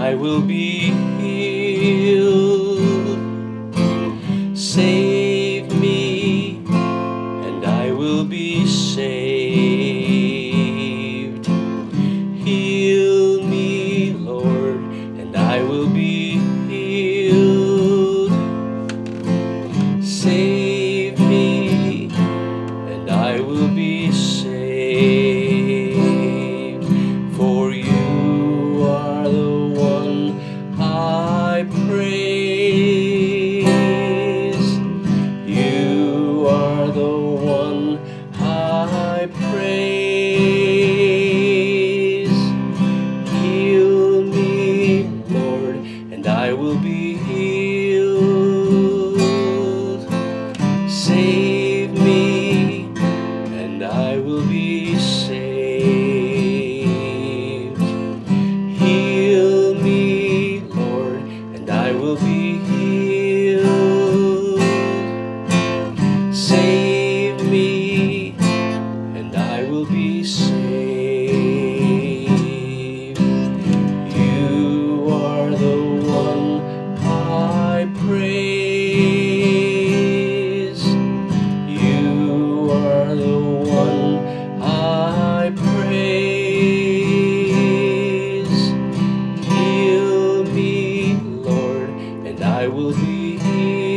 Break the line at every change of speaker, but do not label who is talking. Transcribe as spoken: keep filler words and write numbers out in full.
I will be healed. Save me, and I will be saved. Heal me, Lord, and I will be healed. Save me, and I will be saved. For you are the one I praise. You are the one I praise. Heal me, Lord, and I will be healed. Save me, and I will be saved. Heal me, Lord, and I will be healed. Save me, and I will be saved. You are the one I praise. You are the one I praise. Heal me, Lord, and I will be healed.